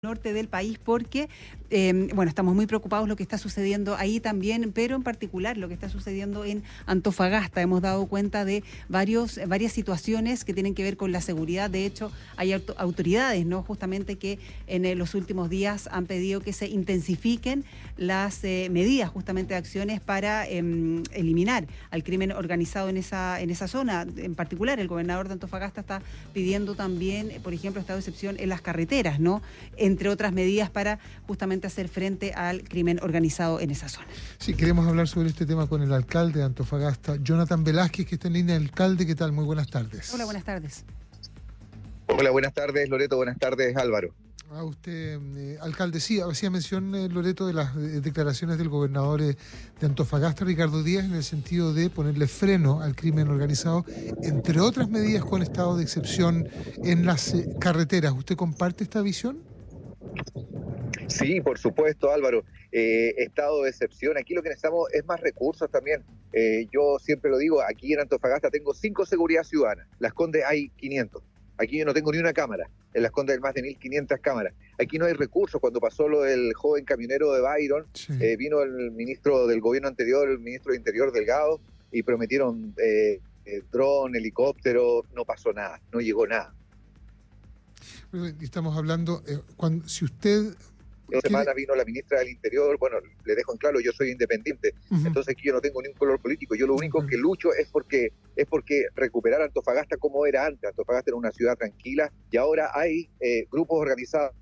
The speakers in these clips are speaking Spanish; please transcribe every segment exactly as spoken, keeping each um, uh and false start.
Norte del país porque, eh, bueno, estamos muy preocupados lo que está sucediendo ahí también, pero en particular lo que está sucediendo en Antofagasta. Hemos dado cuenta de varios, varias situaciones que tienen que ver con la seguridad. De hecho, hay auto autoridades, ¿no? Justamente que en eh, los últimos días han pedido que se intensifiquen las eh, medidas justamente de acciones para eh, eliminar al crimen organizado en esa, en esa zona. En particular, el gobernador de Antofagasta está pidiendo también, por ejemplo, estado de excepción en las carreteras, ¿no? En entre otras medidas para justamente hacer frente al crimen organizado en esa zona. Sí, queremos hablar sobre este tema con el alcalde de Antofagasta, Jonathan Velázquez, que está en línea. Alcalde, ¿qué tal? Muy buenas tardes. Hola, buenas tardes. Hola, buenas tardes, Loreto. Buenas tardes, Álvaro. A usted, eh, alcalde, sí, hacía mención, eh, Loreto, de las eh, declaraciones del gobernador eh, de Antofagasta, Ricardo Díaz, en el sentido de ponerle freno al crimen organizado, entre otras medidas con estado de excepción en las eh, carreteras. ¿Usted comparte esta visión? Sí, por supuesto, Álvaro. Eh, estado de excepción. Aquí lo que necesitamos es más recursos también. Eh, yo siempre lo digo, aquí en Antofagasta tengo cinco seguridad ciudadana. Las Condes hay quinientos. Aquí yo no tengo ni una cámara. En Las Condes hay más de mil quinientas cámaras. Aquí no hay recursos. Cuando pasó lo del joven camionero de Byron, sí. eh, vino el ministro del gobierno anterior, el ministro de Interior, Delgado, y prometieron eh, eh, dron, helicóptero. No pasó nada, no llegó nada. Estamos hablando, eh, cuando, si usted... Esta semana vino la ministra del Interior, bueno, le dejo en claro, yo soy independiente, uh-huh. entonces aquí yo no tengo ningún color político, yo lo único uh-huh. que lucho es porque es porque recuperar Antofagasta como era antes. Antofagasta era una ciudad tranquila y ahora hay eh, grupos organizados.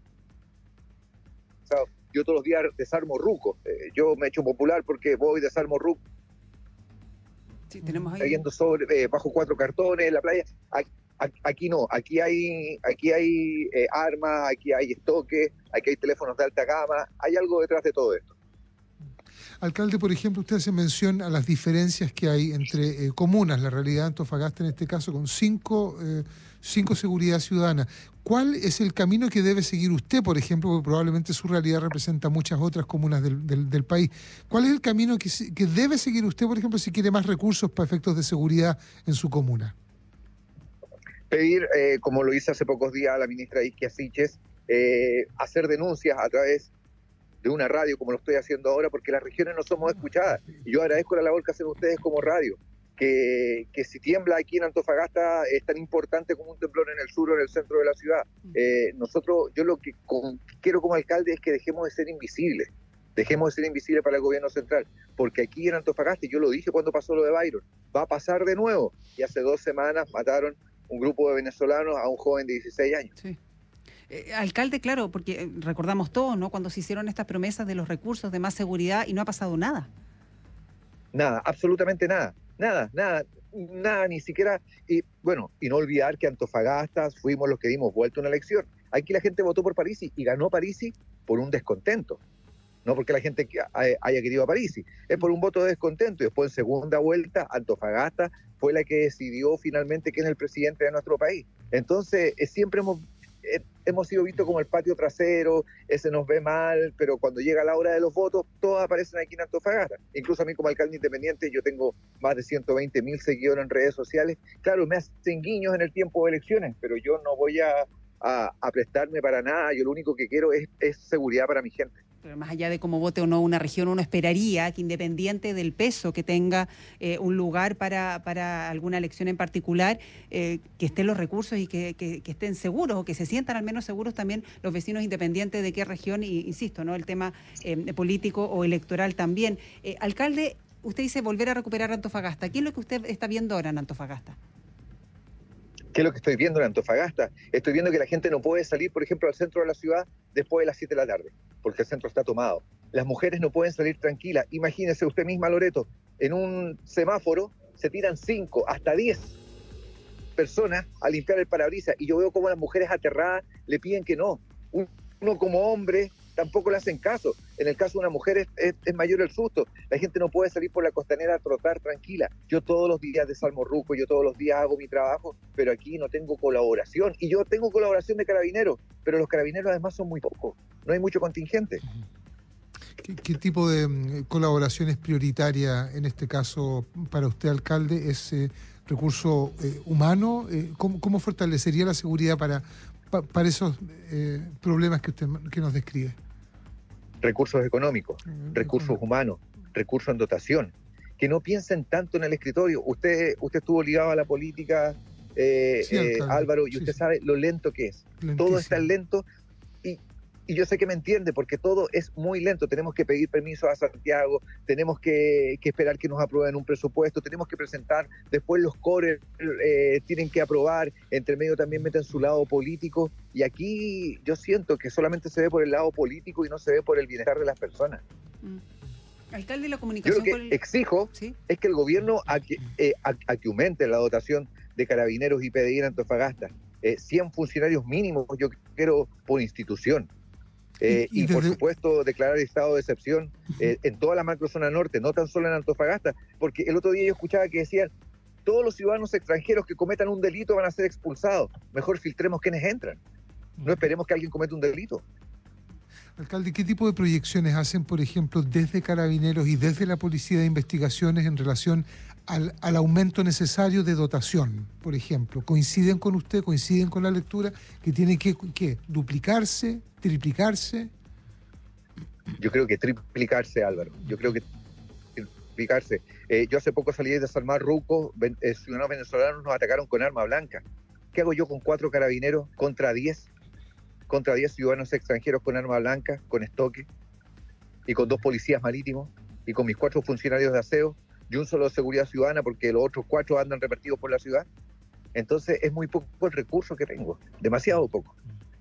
Yo todos los días desarmo rucos, eh, yo me he hecho popular porque voy, desarmo rucos. Sí, tenemos ahí... Cayendo sobre, eh, bajo cuatro cartones en la playa. Aquí, Aquí no, aquí hay aquí hay eh, armas, aquí hay estoques, aquí hay teléfonos de alta gama, hay algo detrás de todo esto. Alcalde, por ejemplo, usted hace mención a las diferencias que hay entre eh, comunas, la realidad de Antofagasta en este caso, con cinco, eh, cinco seguridad ciudadana. ¿Cuál es el camino que debe seguir usted, por ejemplo, porque probablemente su realidad representa muchas otras comunas del, del, del país? ¿Cuál es el camino que, que debe seguir usted, por ejemplo, si quiere más recursos para efectos de seguridad en su comuna? Pedir, eh, como lo hice hace pocos días a la ministra Isquia Siches, eh, hacer denuncias a través de una radio, como lo estoy haciendo ahora, porque las regiones no somos escuchadas. Y yo agradezco la labor que hacen ustedes como radio, que, que si tiembla aquí en Antofagasta es tan importante como un temblor en el sur o en el centro de la ciudad. Eh, nosotros, yo lo que con, quiero como alcalde es que dejemos de ser invisibles. Dejemos de ser invisibles para el gobierno central, porque aquí en Antofagasta, y yo lo dije cuando pasó lo de Byron, va a pasar de nuevo. Y hace dos semanas mataron un grupo de venezolanos a un joven de dieciséis años. Sí. Eh, alcalde, claro, porque eh, recordamos todos, ¿no? Cuando se hicieron estas promesas de los recursos de más seguridad y no ha pasado nada. Nada, absolutamente nada, nada, nada, nada, ni siquiera, y bueno, y no olvidar que Antofagasta fuimos los que dimos vuelta a una elección. Aquí la gente votó por Parisi y ganó Parisi por un descontento. No porque la gente haya querido a Parisi, es por un voto de descontento. Y después en segunda vuelta, Antofagasta fue la que decidió finalmente quién es el presidente de nuestro país. Entonces, eh, siempre hemos, eh, hemos sido vistos como el patio trasero, ese nos ve mal, pero cuando llega la hora de los votos, todos aparecen aquí en Antofagasta. Incluso a mí como alcalde independiente, yo tengo más de ciento veinte mil seguidores en redes sociales. Claro, me hacen guiños en el tiempo de elecciones, pero yo no voy a, a, a prestarme para nada. Yo lo único que quiero es, es seguridad para mi gente. Pero más allá de cómo vote o no una región, uno esperaría que independiente del peso que tenga eh, un lugar para, para alguna elección en particular, eh, que estén los recursos y que, que, que estén seguros o que se sientan al menos seguros también los vecinos independientes de qué región, y insisto, ¿no? El tema eh, político o electoral también. Eh, alcalde, usted dice volver a recuperar Antofagasta. ¿Qué es lo que usted está viendo ahora en Antofagasta? ¿Qué es lo que estoy viendo en Antofagasta? Estoy viendo que la gente no puede salir, por ejemplo, al centro de la ciudad después de las siete de la tarde, porque el centro está tomado. Las mujeres no pueden salir tranquilas. Imagínese usted misma, Loreto, en un semáforo se tiran cinco, hasta diez personas a limpiar el parabrisas, y yo veo cómo las mujeres aterradas le piden que no. Uno como hombre tampoco le hacen caso. En el caso de una mujer es, es, es mayor el susto. La gente no puede salir por la costanera a trotar tranquila. Yo todos los días desarmo ruco, yo todos los días hago mi trabajo, pero aquí no tengo colaboración. Y yo tengo colaboración de carabineros, pero los carabineros además son muy pocos. No hay mucho contingente. ¿Qué, qué tipo de um, colaboración es prioritaria en este caso para usted, alcalde? ¿Es eh, recurso eh, humano? Eh, ¿cómo, ¿Cómo fortalecería la seguridad para, pa, para esos eh, problemas que usted que nos describe? Recursos económicos, uh-huh. recursos humanos, recursos en dotación. Que no piensen tanto en el escritorio. Usted, usted estuvo ligado a la política, eh, sí, eh, Álvaro, y sí, usted sí. sabe lo lento que es. Lentísimo. Todo es tan lento. Y, y yo sé que me entiende, porque todo es muy lento. Tenemos que pedir permiso a Santiago, tenemos que, que esperar que nos aprueben un presupuesto, tenemos que presentar, después los core eh, tienen que aprobar, entre medio también meten su lado político, y aquí yo siento que solamente se ve por el lado político y no se ve por el bienestar de las personas. Mm. Alcalde, la comunicación. Yo lo que el... exijo ¿Sí? es que el gobierno aquí, eh, aquí aumente la dotación de carabineros y P D I en Antofagasta. Eh, cien funcionarios mínimos, yo quiero por institución. Eh, y, y, y desde... por supuesto declarar estado de excepción eh, en toda la macrozona norte, no tan solo en Antofagasta, porque el otro día yo escuchaba que decían todos los ciudadanos extranjeros que cometan un delito van a ser expulsados. Mejor filtremos quienes entran. No esperemos que alguien cometa un delito. Alcalde, ¿qué tipo de proyecciones hacen, por ejemplo, desde Carabineros y desde la Policía de Investigaciones en relación al, al aumento necesario de dotación, por ejemplo? ¿Coinciden con usted, coinciden con la lectura que tiene que, que duplicarse, triplicarse? Yo creo que triplicarse, Álvaro. Yo creo que triplicarse. Eh, yo hace poco salí de desarmar Ruco, eh, ciudadanos venezolanos nos atacaron con arma blanca. ¿Qué hago yo con cuatro carabineros contra diez? Contra diez ciudadanos extranjeros con arma blanca, con estoque, y con dos policías marítimos, y con mis cuatro funcionarios de aseo, y un solo de seguridad ciudadana, porque los otros cuatro andan repartidos por la ciudad. Entonces es muy poco el recurso que tengo, demasiado poco.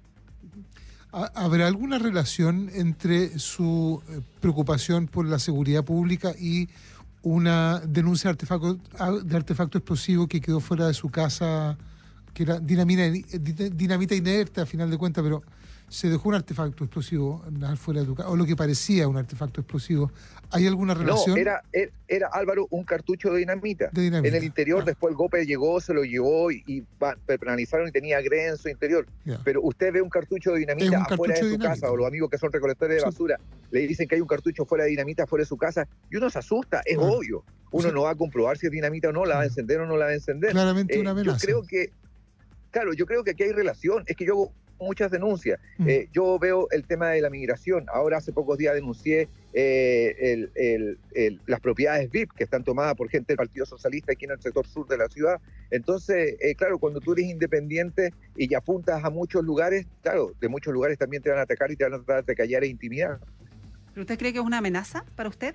¿Habrá alguna relación entre su preocupación por la seguridad pública y una denuncia de artefacto, de artefacto explosivo que quedó fuera de su casa, que era dinamita, dinamita inerte a final de cuentas, pero se dejó un artefacto explosivo fuera de tu casa, o lo que parecía un artefacto explosivo? ¿Hay alguna relación? No, era, era, era Álvaro, un cartucho de dinamita. De dinamita. En el interior, ah. después el golpe llegó, se lo llevó y, y penalizaron y tenía grenzo interior. Yeah. Pero usted ve un cartucho de dinamita afuera de su dinamita. casa, o los amigos que son recolectores de sí. basura le dicen que hay un cartucho fuera de dinamita afuera de su casa, y uno se asusta, es ah. obvio. Uno sí. no va a comprobar si es dinamita o no, la va a encender o no la va a encender. Claramente eh, una amenaza. Yo creo que Claro, yo creo que aquí hay relación, es que yo hago muchas denuncias. Mm. Eh, yo veo el tema de la migración. Ahora hace pocos días denuncié eh, el, el, el, las propiedades V I P que están tomadas por gente del Partido Socialista aquí en el sector sur de la ciudad. Entonces, eh, claro, cuando tú eres independiente y apuntas a muchos lugares, claro, de muchos lugares también te van a atacar y te van a tratar de callar e intimidar. ¿Pero usted cree que es una amenaza para usted?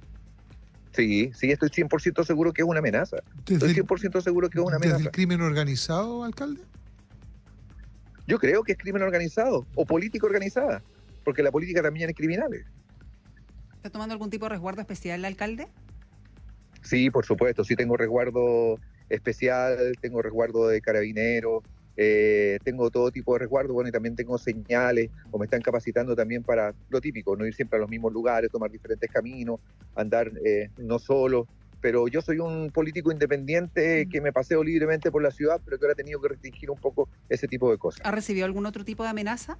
Sí, sí, estoy cien por ciento seguro que es una amenaza. Estoy cien por ciento seguro que es una amenaza. ¿Desde el crimen organizado, alcalde? Yo creo que es crimen organizado o política organizada, porque la política también es criminal. ¿Está tomando algún tipo de resguardo especial, alcalde? Sí, por supuesto, sí tengo resguardo especial, tengo resguardo de carabineros, eh, tengo todo tipo de resguardo, bueno, y también tengo señales, o me están capacitando también para lo típico, no ir siempre a los mismos lugares, tomar diferentes caminos, andar eh, no solo. Pero yo soy un político independiente que me paseo libremente por la ciudad, pero que ahora he tenido que restringir un poco ese tipo de cosas. ¿Ha recibido algún otro tipo de amenaza?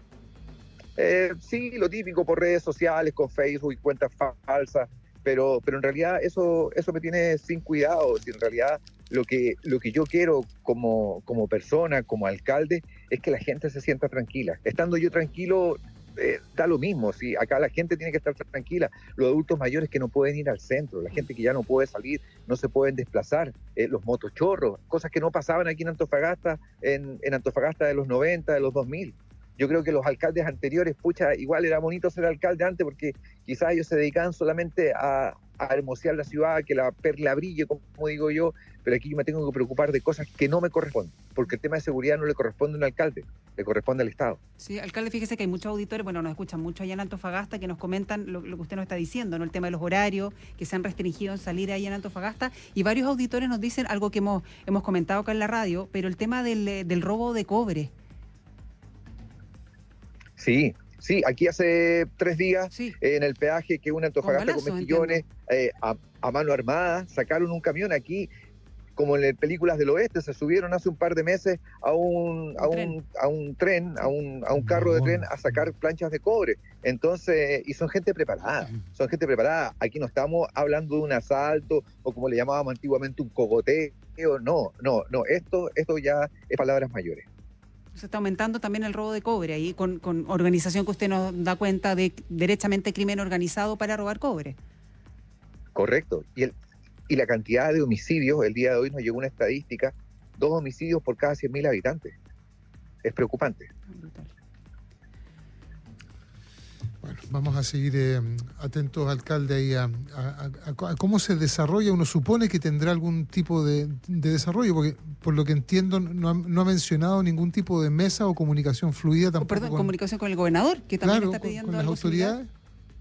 Eh, sí, lo típico por redes sociales, con Facebook y cuentas falsas, pero, pero en realidad eso, eso me tiene sin cuidado. Si en realidad lo que, lo que yo quiero como, como persona, como alcalde, es que la gente se sienta tranquila. Estando yo tranquilo, Eh, da lo mismo, ¿sí? Acá la gente tiene que estar tranquila, los adultos mayores que no pueden ir al centro, la gente que ya no puede salir, no se pueden desplazar, eh, los motochorros, cosas que no pasaban aquí en Antofagasta, en, en Antofagasta de los noventa, de los dos mil. Yo creo que los alcaldes anteriores, pucha, igual era bonito ser alcalde antes porque quizás ellos se dedicaban solamente a, a hermosear la ciudad, que la perla brille, como, como digo yo, pero aquí yo me tengo que preocupar de cosas que no me corresponden, porque el tema de seguridad no le corresponde a un alcalde, le corresponde al Estado. Sí, alcalde, fíjese que hay muchos auditores, bueno, nos escuchan mucho allá en Antofagasta, que nos comentan lo, lo que usted nos está diciendo, ¿no? El tema de los horarios, que se han restringido en salir ahí en Antofagasta, y varios auditores nos dicen algo que hemos, hemos comentado acá en la radio, pero el tema del, del robo de cobre. Sí, sí, aquí hace tres días, sí. eh, en el peaje que une Antofagasta con, con Mejillones, eh, a, a mano armada, sacaron un camión aquí, como en las películas del oeste, se subieron hace un par de meses a un, a un, a un tren, a un, a un carro de tren a sacar planchas de cobre. Entonces, y son gente preparada, son gente preparada. Aquí no estamos hablando de un asalto o como le llamábamos antiguamente un cogoteo, no, no, no, esto, esto ya es palabras mayores. Se está aumentando también el robo de cobre ahí, con, con organización que usted nos da cuenta de derechamente crimen organizado para robar cobre. Correcto. Y, el, y la cantidad de homicidios, el día de hoy nos llegó una estadística, dos homicidios por cada cien mil habitantes. Es preocupante. Brutal. Bueno, vamos a seguir eh, atentos, alcalde, ahí a, a, a, a cómo se desarrolla. Uno supone que tendrá algún tipo de, de desarrollo, porque por lo que entiendo no ha, no ha mencionado ningún tipo de mesa o comunicación fluida tampoco. Oh, perdón, con, comunicación con el gobernador, que también claro, está pidiendo con, con las algo autoridades. similar.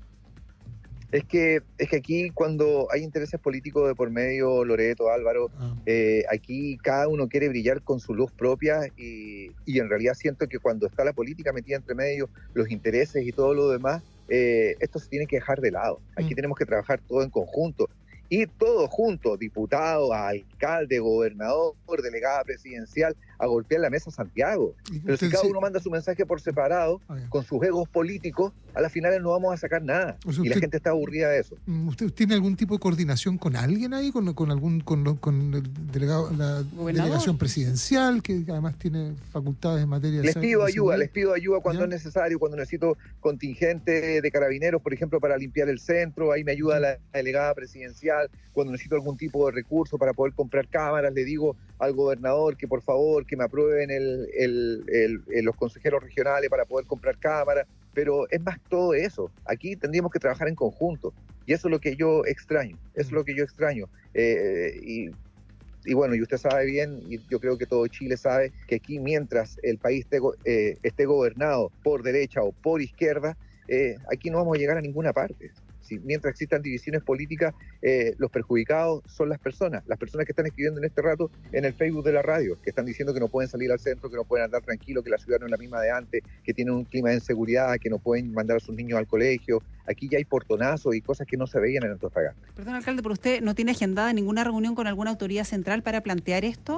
Es que, es que aquí cuando hay intereses políticos de por medio, Loreto, Álvaro, Ah. eh, aquí cada uno quiere brillar con su luz propia y, y en realidad siento que cuando está la política metida entre medio, los intereses y todo lo demás, eh, esto se tiene que dejar de lado. Aquí Mm. tenemos que trabajar todo en conjunto. Y todos juntos, diputado, alcalde, gobernador, delegada presidencial, a golpear la mesa Santiago. Y Pero si usted cada sí- uno manda su mensaje por separado, Ah, ya. con sus egos políticos, a las finales no vamos a sacar nada. O sea, Y la usted- gente está aburrida de eso. ¿Usted tiene algún tipo de coordinación con alguien ahí, con, con algún con, lo- con el delegado, la Gobernador. delegación presidencial, que además tiene facultades en materia de Les se- pido de ayuda, seguridad? les pido ayuda cuando ¿Ya? es necesario, cuando necesito contingente de carabineros, por ejemplo, para limpiar el centro, ahí me ayuda la delegada presidencial, cuando necesito algún tipo de recurso para poder comprar cámaras, le digo al gobernador que por favor que me aprueben el, el, el, el- los consejeros regionales para poder comprar cámaras, pero es más todo eso. Aquí tendríamos que trabajar en conjunto y eso es lo que yo extraño, eso es lo que yo extraño. Eh, y, y bueno, y usted sabe bien, y yo creo que todo Chile sabe, que aquí mientras el país esté, go- eh, esté gobernado por derecha o por izquierda, eh, aquí no vamos a llegar a ninguna parte. Si, mientras existan divisiones políticas, eh, los perjudicados son las personas, las personas que están escribiendo en este rato en el Facebook de la radio, que están diciendo que no pueden salir al centro, que no pueden andar tranquilos, que la ciudad no es la misma de antes, que tienen un clima de inseguridad, que no pueden mandar a sus niños al colegio. Aquí ya hay portonazos y cosas que no se veían en Antofagasta. Perdón, alcalde, pero usted no tiene agendada ninguna reunión con alguna autoridad central para plantear esto.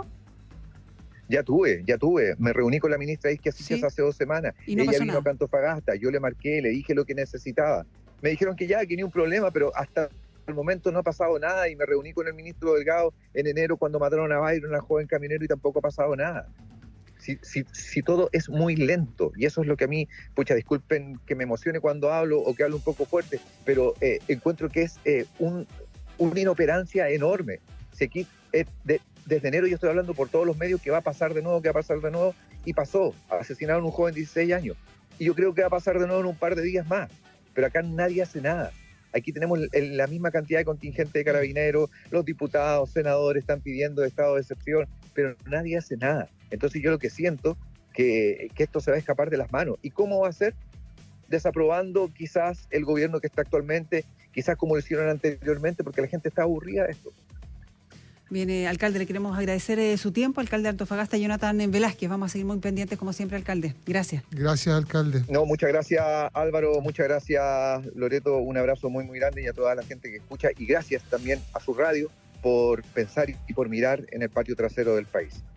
Ya tuve, ya tuve. Me reuní con la ministra Isquia Siches Sí. hace dos semanas. Y no Ella pasó vino nada. a Antofagasta, yo le marqué, le dije lo que necesitaba. Me dijeron que ya, que ni un problema, pero hasta el momento no ha pasado nada y me reuní con el ministro Delgado en enero cuando mataron a Byron, una joven camionero, y tampoco ha pasado nada. Si, si, si todo es muy lento, y eso es lo que a mí, pucha, disculpen que me emocione cuando hablo o que hablo un poco fuerte, pero eh, encuentro que es eh, un, una inoperancia enorme. Si aquí, eh, de, desde enero yo estoy hablando por todos los medios que va a pasar de nuevo, que va a pasar de nuevo, y pasó. Asesinaron a un joven de dieciséis años. Y yo creo que va a pasar de nuevo en un par de días más. Pero acá nadie hace nada. Aquí tenemos el, la misma cantidad de contingente de carabineros, los diputados, senadores están pidiendo estado de excepción, pero nadie hace nada. Entonces yo lo que siento que, que esto se va a escapar de las manos. ¿Y cómo va a ser? Desaprobando quizás el gobierno que está actualmente, quizás como lo hicieron anteriormente, porque la gente está aburrida de esto. Bien, eh, alcalde, le queremos agradecer eh, su tiempo, alcalde de Antofagasta, Jonathan Velázquez. Vamos a seguir muy pendientes, como siempre, alcalde. Gracias. Gracias, alcalde. No, muchas gracias Álvaro, muchas gracias Loreto, un abrazo muy muy grande y a toda la gente que escucha y gracias también a su radio por pensar y por mirar en el patio trasero del país.